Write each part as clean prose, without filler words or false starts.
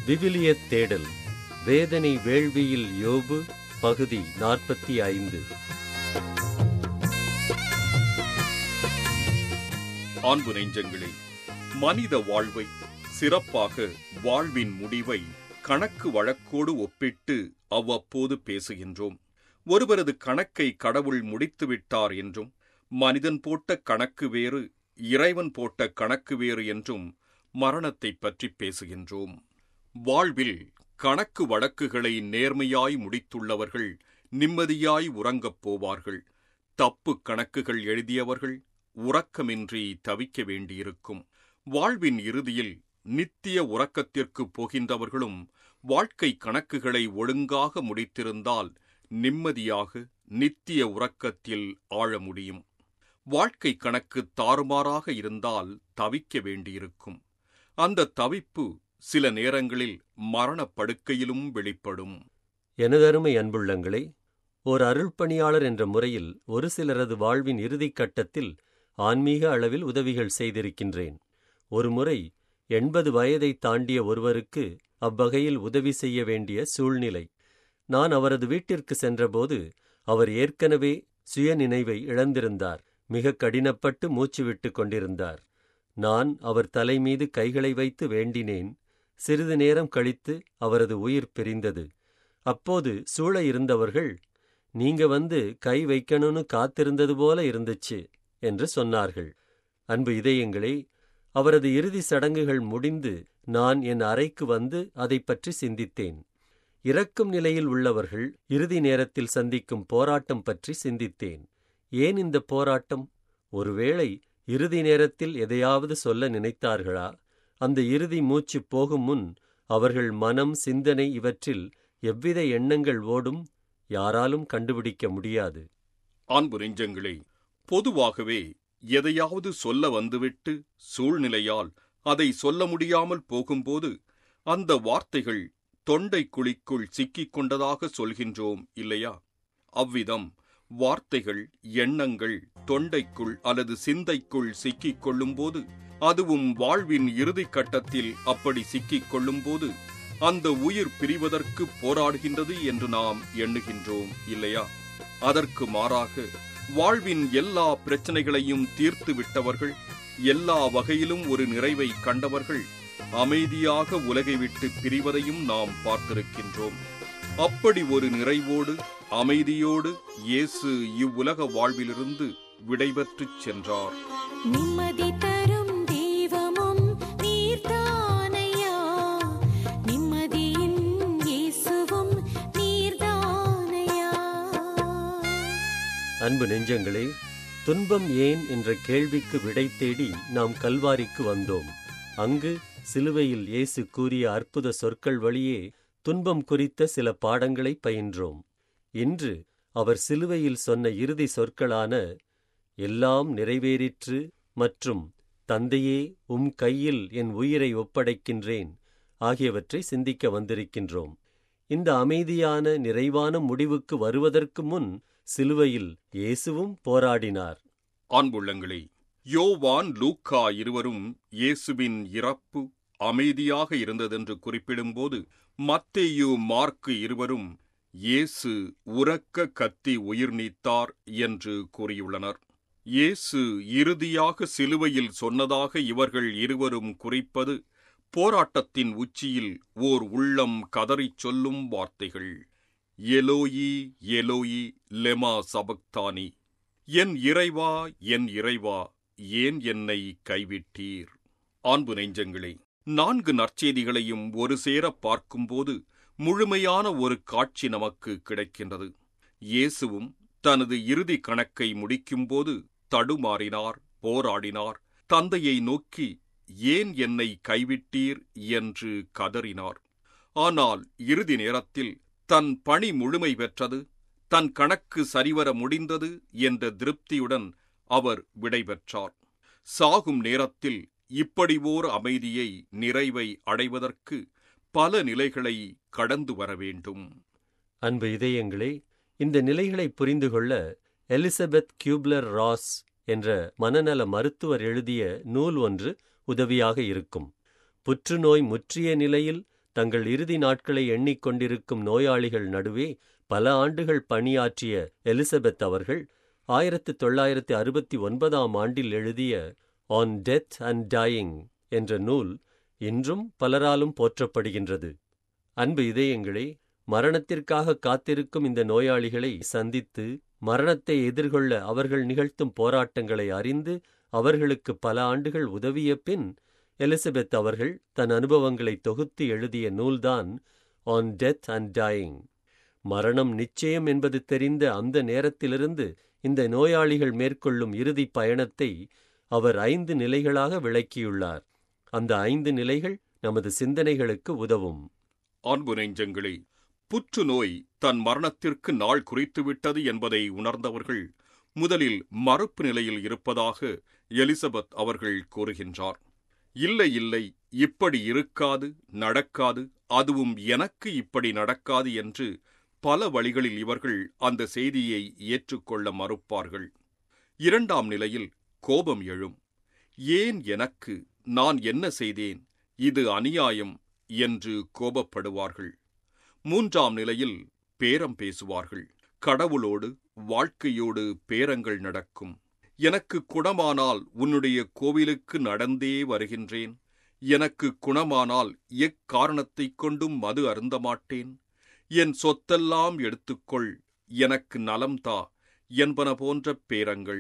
விவிலியத் தேடல் வேதனை வேள்வியில் யோபு பகுதி 45. அன்பு நெஞ்சங்களே, மனித வாழ்வை, சிறப்பாக வாழ்வின் முடிவை கணக்கு வழக்கோடு ஒப்பிட்டு அவ்வப்போது பேசுகின்றோம். ஒருவரது கணக்கை கடவுள் முடித்துவிட்டார் என்றும், மனிதன் போட்ட கணக்கு வேறு, இறைவன் போட்ட கணக்கு வேறு என்றும் மரணத்தை பற்றி பேசுகின்றோம். வாழ்வில் கணக்கு வழக்குகளை நேர்மையாய் முடித்துள்ளவர்கள் நிம்மதியாய் உறங்கப் போவார்கள். தப்பு கணக்குகள் எழுதியவர்கள் உறக்கமின்றி தவிக்க வேண்டியிருக்கும். வாழ்வின் இறுதியில் நித்திய உறக்கத்திற்கு போகின்றவர்களும் வாழ்க்கை கணக்குகளை ஒழுங்காக முடித்திருந்தால் நிம்மதியாக நித்திய உறக்கத்தில் ஆழ முடியும். வாழ்க்கை கணக்கு தாறுமாறாக இருந்தால் தவிக்க வேண்டியிருக்கும். அந்த தவிப்பு சில நேரங்களில் மரணப்படுக்கையிலும் வெளிப்படும். எனதருமை அன்புள்ளங்களே, ஓர் அருள்பணியாளர் என்ற முறையில் ஒரு சிலரது வாழ்வின் இறுதிக் கட்டத்தில் ஆன்மீக அளவில் உதவிகள் செய்திருக்கின்றேன். ஒருமுறை 80 வயதை தாண்டிய ஒருவருக்கு அவ்வகையில் உதவி செய்ய வேண்டிய சூழ்நிலை. நான் அவரது வீட்டிற்கு சென்றபோது அவர் ஏற்கனவே சுயநினைவை இழந்திருந்தார். மிக கடினப்பட்டு மூச்சு விட்டு கொண்டிருந்தார். நான் அவர் தலைமீது கைகளை வைத்து வேண்டினேன். சிறிது நேரம் கழித்து அவரது உயிர் பிரிந்தது. அப்போது சூழ இருந்தவர்கள், நீங்க வந்து கை வைக்கணும்னு காத்திருந்தது போல இருந்துச்சு என்று சொன்னார்கள். அன்பு இதயங்களே, அவரது இறுதி சடங்குகள் முடிந்து நான் என் அறைக்கு வந்து அதை பற்றி சிந்தித்தேன். இறக்கும் நிலையில் உள்ளவர்கள் இறுதி நேரத்தில் சந்திக்கும் போராட்டம் பற்றி சிந்தித்தேன். ஏன் இந்த போராட்டம்? ஒருவேளை இறுதி நேரத்தில் எதையாவது சொல்ல நினைத்தார்களா? அந்த இறுதி மூச்சு போகும் முன் அவர்கள் மனம், சிந்தனை இவற்றில் எவ்வித எண்ணங்கள் ஓடும் யாராலும் கண்டுபிடிக்க முடியாது. அன்பு நெஞ்சங்களே, பொதுவாகவே எதையாவது சொல்ல வந்துவிட்டு சூழ்நிலையால் அதை சொல்ல முடியாமல் போகும்போது அந்த வார்த்தைகள் தொண்டை குழிக்குள் சிக்கிக் கொண்டதாக சொல்கின்றோம் இல்லையா? அவ்விதம் வார்த்தைகள், எண்ணங்கள் தொண்டைக்குள் அல்லது சிந்தைக்குள் சிக்கிக் கொள்ளும்போது, அதுவும் வாழ்வின் இறுதி கட்டத்தில் அப்படி சிக்கிக் கொள்ளும்போது அந்த உயிர் பிரிவதற்கு போராடுகின்றது என்று நாம் எண்ணுகின்றோம் இல்லையா? அதற்கு மாறாக வாழ்வின் எல்லா பிரச்சனைகளையும் தீர்த்து விட்டவர்கள், எல்லா வகையிலும் ஒரு நிறைவை கண்டவர்கள் அமைதியாக உலகை விட்டு பிரிவதையும் நாம் பார்த்திருக்கின்றோம். அப்படி ஒரு நிறைவோடு, அமைதியோடு இயேசு இவ்வுலக வாழ்விலிருந்து விடைபெற்றுச் சென்றார். நிம்மதி தரும் தெய்வமும் நீர்தானையா, நிம்மதியின் இயேசுவும் நீர்தானையா. அன்பு நெஞ்சங்களே, துன்பம் ஏன் என்ற கேள்விக்கு விடை தேடி நாம் கல்வாரிக்கு வந்தோம். அங்கு சிலுவையில் இயேசு கூறிய அற்புத சொற்கள் வழியே துன்பம் குறித்த சில பாடங்களை பயின்றோம். இன்று அவர் சிலுவையில் சொன்ன இறுதி சொற்களான எல்லாம் நிறைவேறிற்று மற்றும் தந்தையே உம் கையில் என் உயிரை ஒப்படைக்கின்றேன் ஆகியவற்றை சிந்திக்க வந்திருக்கின்றோம். இந்த அமைதியான, நிறைவான முடிவுக்கு வருவதற்கு முன் சிலுவையில் இயேசுவும் போராடினார். அன்புள்ளங்களே, யோவான், லூக்கா இருவரும் இயேசுவின் இறப்பு அமைதியாக இருந்ததென்று குறிப்பிடும்போது, மத்தேயு, மார்க்கு இருவரும் இயேசு உரக்க கத்தி உயிர் நீத்தார் என்று கூறியுள்ளனர். இயேசு இறுதியாக சிலுவையில் சொன்னதாக இவர்கள் இருவரும் குறிப்பது போராட்டத்தின் உச்சியில் ஓர் உள்ளம் கதறிச் சொல்லும் வார்த்தைகள். எலோயி எலோயி லெமா சபக்தானி, என் இறைவா என் இறைவா ஏன் என்னை கைவிட்டீர்? அன்பு நெஞ்சங்களே, 4 நற்செய்திகளையும் ஒரு சேர பார்க்கும்போது முழுமையான ஒரு காட்சி நமக்கு கிடைக்கின்றது. இயேசுவும் தனது இறுதி கணக்கை முடிக்கும்போது தடுமாறினார், போராடினார், தந்தையை நோக்கி ஏன் என்னை கைவிட்டீர் என்று கதறினார். ஆனால் இறுதி நேரத்தில் தன் பணி முழுமை பெற்றது, தன் கணக்கு சரிவர முடிந்தது என்ற திருப்தியுடன் அவர் விடைபெற்றார். சாகும் நேரத்தில் இப்படி ஓர் அமைதியை, நிறைவை அடைவதற்கு பல நிலைகளை கடந்து வர வேண்டும். அன்பு இதயங்களே, இந்த நிலைகளை புரிந்து கொள்ள எலிசபெத் கியூப்லர்-ராஸ் என்ற மனநல மருத்துவர் எழுதிய நூல் ஒன்று உதவியாக இருக்கும். புற்றுநோய் முற்றிய நிலையில் தங்கள் இறுதி நாட்களை எண்ணிக்கொண்டிருக்கும் நோயாளிகள் நடுவே பல ஆண்டுகள் பணியாற்றிய எலிசபெத் அவர்கள் 1969 ஆண்டில் எழுதிய ஆன் டெத் அண்ட் டையிங் என்ற நூல் இன்றும் பலராலும் போற்றப்படுகின்றது. அன்பு இதயங்களே, மரணத்திற்காக காத்திருக்கும் இந்த நோயாளிகளை சந்தித்து மரணத்தை எதிர்கொள்ள அவர்கள் நிகழ்த்தும் போராட்டங்களை அறிந்து அவர்களுக்கு பல ஆண்டுகள் உதவிய பின் எலிசபெத் அவர்கள் தன் அனுபவங்களை தொகுத்து எழுதிய நூல்தான் ஆன் டெத் அண்ட் டையிங். மரணம் நிச்சயம் என்பது தெரிந்த அந்த நேரத்திலிருந்து இந்த நோயாளிகள் மேற்கொள்ளும் இறுதி பயணத்தை அவர் 5 நிலைகளாக விளக்கியுள்ளார். அந்த 5 நிலைகள் நமது சிந்தனைகளுக்கு உதவும். அன்பு நெஞ்சங்களே, புற்றுநோய் தன் மரணத்திற்கு நாள் குறித்துவிட்டது என்பதை உணர்ந்தவர்கள் முதலில் மறுப்பு நிலையில் இருப்பதாக எலிசபெத் அவர்கள் கூறுகின்றார். இல்லை இல்லை, இப்படி இருக்காது, நடக்காது, அதுவும் எனக்கு இப்படி நடக்காது என்று பல வழிகளில் இவர்கள் அந்த செய்தியை ஏற்றுக்கொள்ள மறுப்பார்கள். 2ஆம் நிலையில் கோபம் எழும். ஏன் எனக்கு, நான் என்ன செய்தேன், இது அநியாயம் என்று கோபப்படுவார்கள். 3ஆம் நிலையில் பேரம் பேசுவார்கள். கடவுளோடு, வாழ்க்கையோடு பேரங்கள் நடக்கும். எனக்கு குணமானால் உன்னுடைய கோவிலுக்கு நடந்தே வருகின்றேன். எனக்கு குணமானால் எக்காரணத்தைக் கொண்டும் மது அருந்த மாட்டேன். என் சொத்தெல்லாம் எடுத்துக்கொள், எனக்கு நலம் தா என்பன போன்ற பேரங்கள்.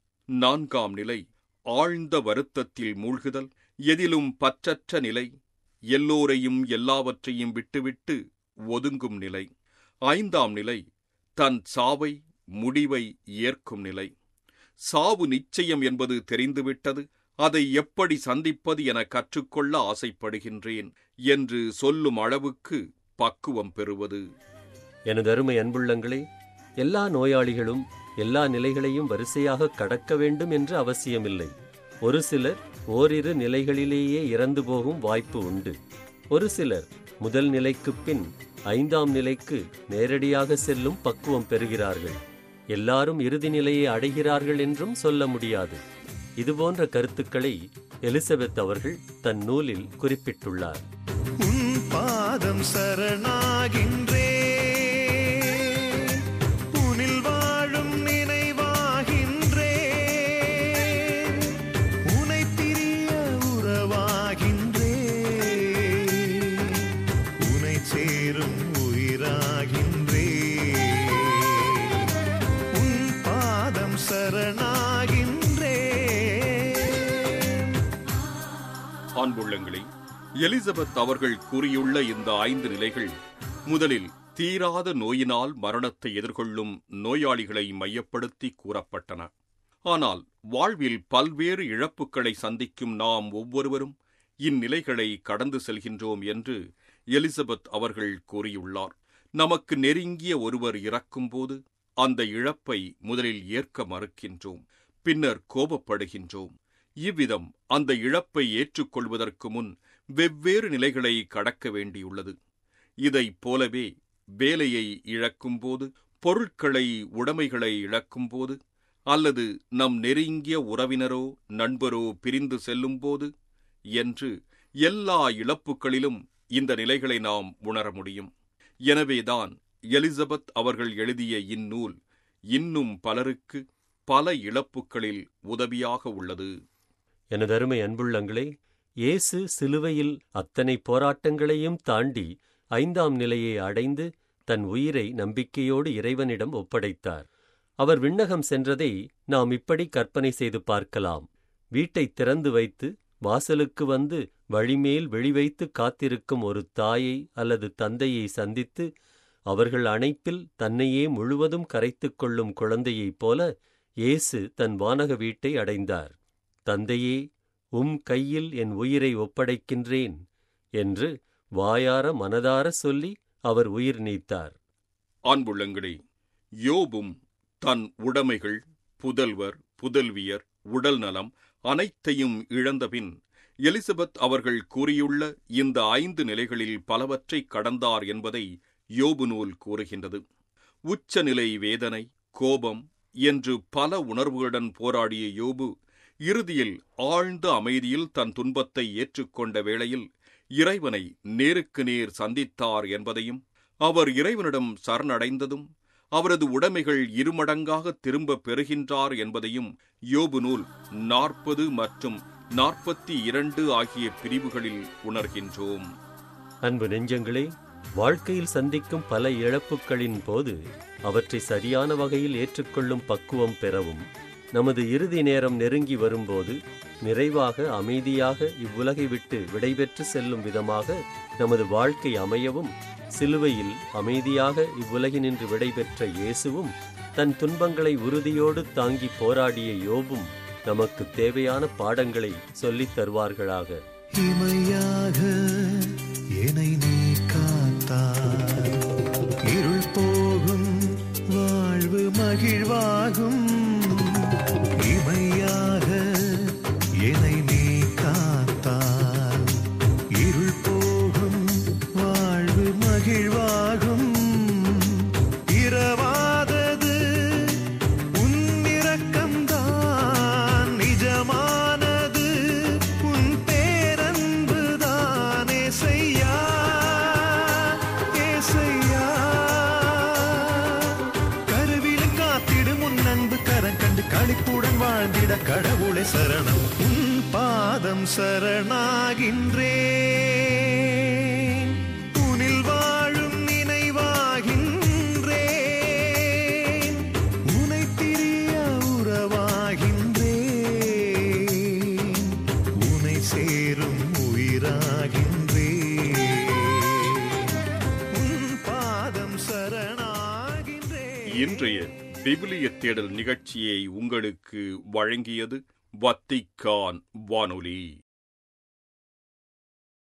4ஆம் நிலை ஆழ்ந்த வருத்தத்தில் மூழ்குதல், எதிலும் பற்றற்ற நிலை, எல்லோரையும் எல்லாவற்றையும் விட்டுவிட்டு ஒதுங்கும் நிலை. 5ஆம் நிலை தன் சாவை, முடிவை ஏற்கும் நிலை. சாவு நிச்சயம் என்பது தெரிந்துவிட்டது, அதை எப்படி சந்திப்பது என கற்றுக்கொள்ள ஆசைப்படுகின்றேன் என்று சொல்லும் அளவுக்கு பக்குவம் பெறுவது. எனது அருமை அன்புள்ளங்களே, எல்லா நோயாளிகளும் எல்லா நிலைகளையும் வரிசையாக கடக்க வேண்டும் என்று அவசியமில்லை. ஒரு சிலர் ஓரிரு நிலைகளிலேயே இறந்து போகும் வாய்ப்பு உண்டு. ஒரு சிலர் முதல் நிலைக்குப் பின் 5ஆம் நிலைக்கு நேரடியாக செல்லும் பக்குவம் பெறுகிறார்கள். எல்லாரும் இறுதி நிலையை அடைகிறார்கள் என்றும் சொல்ல முடியாது. இதுபோன்ற கருத்துக்களை எலிசபெத் அவர்கள் தன் நூலில் குறிப்பிட்டுள்ளார். உன் பாதம் சரணாகின்றே, உனில் வாழும் நினைவாகின்றே, உனை பிரிய உறவாகின்றே, உனை சேரும் உயிராகின்றே, உன் பாதம் சரணாகின்றே. அன்புள்ளங்களே, எலிசபெத் அவர்கள் கூறியுள்ள இந்த 5 நிலைகள் முதலில் தீராத நோயினால் மரணத்தை எதிர்கொள்ளும் நோயாளிகளை மையப்படுத்தி கூறப்பட்டன. ஆனால் வாழ்வில் பல்வேறு இழப்புகளை சந்திக்கும் நாம் ஒவ்வொருவரும் இந்நிலைகளை கடந்து செல்கின்றோம் என்று எலிசபெத் அவர்கள் கூறியுள்ளார். நமக்கு நெருங்கிய ஒருவர் இறக்கும்போது அந்த இழப்பை முதலில் ஏற்க மறுக்கின்றோம், பின்னர் கோபப்படுகின்றோம். இவ்விதம் அந்த இழப்பை ஏற்றுக்கொள்வதற்கு முன் வெவ்வேறு நிலைகளை கடக்க வேண்டியுள்ளது. இதைப் போலவே வேலையை இழக்கும்போது, பொருட்களை, உடைமைகளை இழக்கும்போது, அல்லது நம் நெருங்கிய உறவினரோ நண்பரோ பிரிந்து செல்லும்போது என்று எல்லா இழப்புகளிலும் இந்த நிலைகளை நாம் உணர முடியும். எனவேதான் எலிசபெத் அவர்கள் எழுதிய இந்நூல் இன்னும் பலருக்கு பல இழப்புகளில் உதவியாக உள்ளது. எனது அருமை அன்புள்ளங்களே, இயேசு சிலுவையில் அத்தனை போராட்டங்களையும் தாண்டி 5ஆம் நிலையை அடைந்து தன் உயிரை நம்பிக்கையோடு இறைவனிடம் ஒப்படைத்தார். அவர் விண்ணகம் சென்றதை நாம் இப்படி கற்பனை செய்து பார்க்கலாம். வீட்டை திறந்து வைத்து வாசலுக்கு வந்து வழிமேல் வெளிவைத்து காத்திருக்கும் ஒரு தாயை அல்லது தந்தையை சந்தித்து அவர்கள் அணைப்பில் தன்னையே முழுவதும் கரைத்துக் கொள்ளும் குழந்தையைப் போல இயேசு தன் வானக வீட்டை அடைந்தார். தந்தையே, உம் கையில் என் உயிரை ஒப்படைக்கின்றேன் என்று வாயார மனதார சொல்லி அவர் உயிர் நீத்தார். அன்புள்ளங்களே, யோபும் தன் உடைமைகள், புதல்வர், புதல்வியர், உடல் நலம் அனைத்தையும் இழந்தபின் எலிசபெத் அவர்கள் கூறியுள்ள இந்த 5 நிலைகளில் பலவற்றை கடந்தார் என்பதை யோபு நூல் கூறுகின்றது. உச்சநிலை வேதனை, கோபம் என்று பல உணர்வுகளுடன் போராடிய யோபு இறுதியில் ஆழ்ந்த அமைதியில் தன் துன்பத்தை ஏற்றுக்கொண்ட வேளையில் இறைவனை நேருக்கு நேர் சந்தித்தார் என்பதையும், அவர் இறைவனிடம் சரணடைந்ததும் அவரது உடைமைகள் இருமடங்காக திரும்ப பெறுகின்றார் என்பதையும் யோபு நூல் 40 மற்றும் 42 ஆகிய பிரிவுகளில் உணர்கின்றோம். அன்பு நெஞ்சங்களே, வாழ்க்கையில் சந்திக்கும் பல இழப்புகளின் போது அவற்றை சரியான வகையில் ஏற்றுக்கொள்ளும் பக்குவம் பெறவும், நமது இறுதி நேரம் நெருங்கி வரும்போது நிறைவாக அமைதியாக இவ்வுலகை விட்டு விடைபெற்று செல்லும் விதமாக நமது வாழ்க்கை அமையவும், சிலுவையில் அமைதியாக இவ்வுலகினின்று விடைபெற்ற இயேசுவும் தன் துன்பங்களை உறுதியோடு தாங்கி போராடிய யோபும் நமக்கு தேவையான பாடங்களை சொல்லித் தருவார்களாக. இமையாக என்னை நீ காத்தாய், இருள் போகும் வாழ்வு மகிழ்வாகும். இமையாக என்னை நீ காத்தாய், இருள் போகும் வாழ்வு மகிழ்வாகும். இரவாதது உன் இரக்கம்தான், நிஜமானது உன் பேரன்புதான். ஏசையா, ஏசையா, கருவிலும் காத்திடும் உன் அன்பு கரம் கண்டு களிப்புடன் வாழ்ந்திட கடவுளை சரணம். உன் பாதம் சரணாகின்றேன், உனில் வாழும் நினைவாகின்றேன், உனை பிரிய உறவாகின்றேன், உனை சேரும் உயிராகின்றேன், உன் பாதம் சரணாகின்றேன். இன்றைய விவிலிய தேடல் நிகழ்ச்சியை உங்களுக்கு வழங்கியது வத்திக்கான் வானொலி.